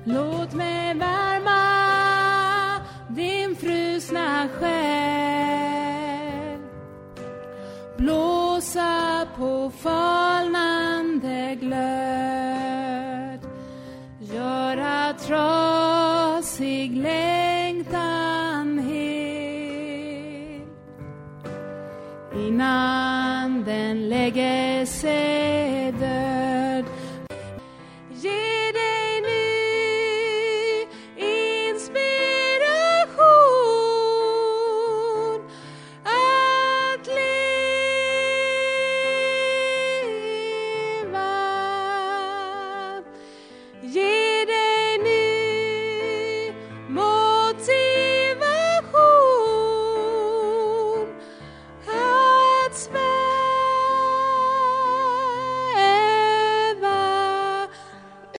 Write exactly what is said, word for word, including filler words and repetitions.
Låt mig värma din frusna själ. Blåsa på falnande glöd. Göra trasig längtan hel. Innan den lägger sig död. Ge dig nu inspiration att leva. Ge